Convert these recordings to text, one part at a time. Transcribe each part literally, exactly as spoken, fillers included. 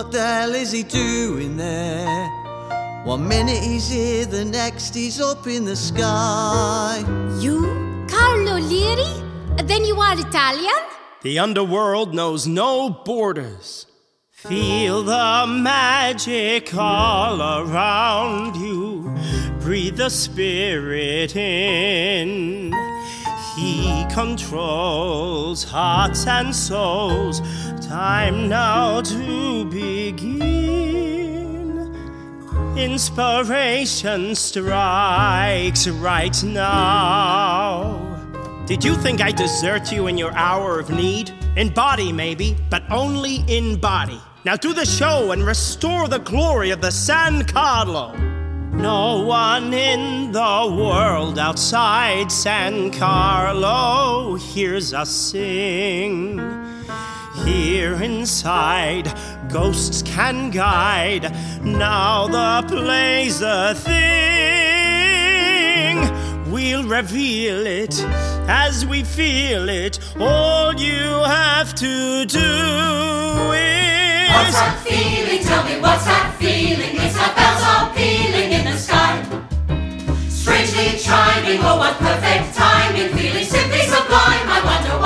What the hell is he doing there? One minute he's here, the next he's up in the sky. You? Carlo Leary? Then you are Italian? The underworld knows no borders. Feel the magic all around you. Breathe the spirit in. He controls hearts and souls. Time now to begin. Inspiration strikes right now. Did you think I'd desert you in your hour of need? In body, maybe, but only in body. Now do the show and restore the glory of the San Carlo. No one in the world outside San Carlo hears us sing. Here inside, ghosts can guide. Now the play's a thing. We'll reveal it as we feel it. All you have to do is... What's that feeling? Tell me, what's that feeling? It's like bells are pealing in the sky. Strangely chiming, oh what perfect timing. Feeling simply sublime, I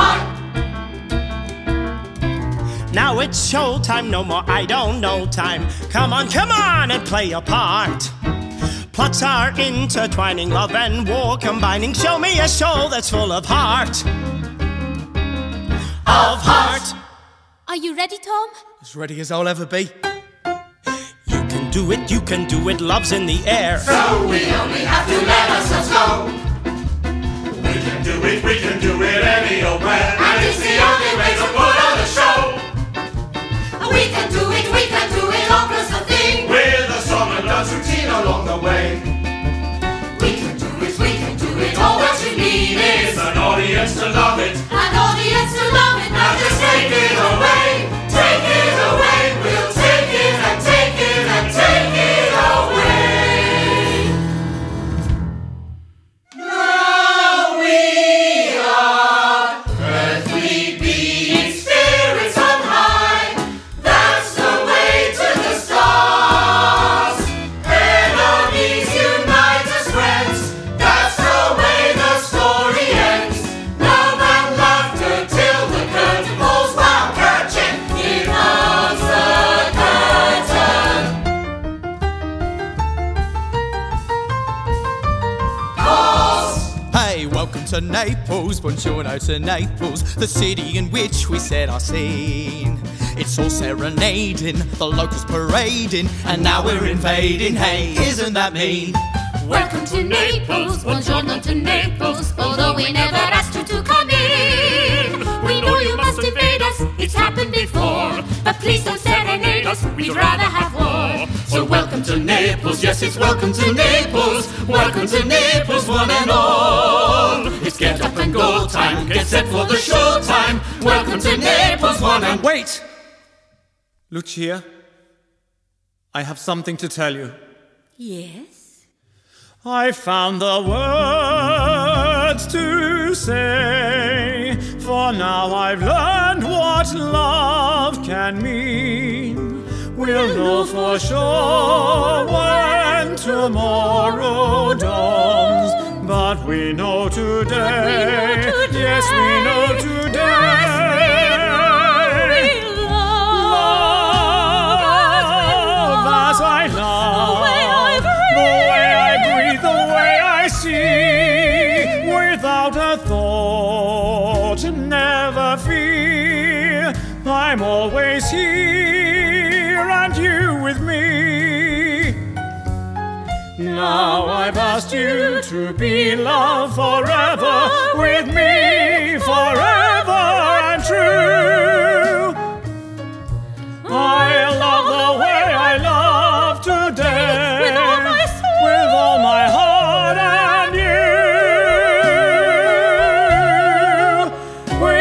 wonder why. Now it's showtime, no more I don't know time. Come on, come on and play your part. Plots are intertwining, love and war combining. Show me a show that's full of heart. Of heart. Are you ready, Tom? As ready as I'll ever be. You can do it, you can do it, love's in the air. So we only have to let ourselves go. We can do it, we can do it any old where. And it's the only way to put on a show. We can do it, we can do it, all plus a thing. With a song and dance routine along the way. We can do it, we can do it, all what you need is an audience to love it. An audience to love it, now just take it away. Take it away, we'll take it and take it and take it away. Now we are earthly beings, spirits on high. That's the way to the stars. Enemies unite as friends. That's the way the story ends. Love and laughter till the curtain falls. While curtain demands the curtain. Cause Hey, welcome to Naples, buongiorno to Naples, the city in which we set our scene. It's all serenading, the locals parading, and now we're invading. Hey, isn't that mean? Welcome to Naples, buongiorno to Naples. Although we never asked you to come in, we know you must invade us, it's happened before. But please don't serenade us, we'd rather have war. So welcome to Naples, yes it's welcome to Naples. Welcome to Naples, one and all. It's get up and go time, get set for the show time. Welcome to Naples, one and... Wait! Lucia, I have something to tell you. Yes? I found the words to say, for now I've learned what love can mean. We'll know for sure when tomorrow dawns, but we know today, yes we know today. Love as I love, the way I breathe, the way I see, without a thought, never fear, I'm always here and you with me. Now I've asked you to be loved forever, with me forever and true. I love the way I love today, with all my soul, with all my heart and you. We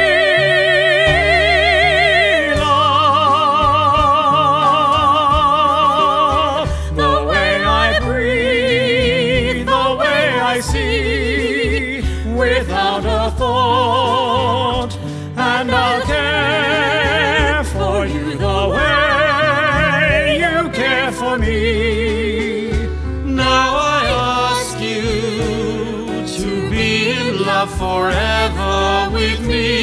love the way I breathe, the way I see, without a thought, with me.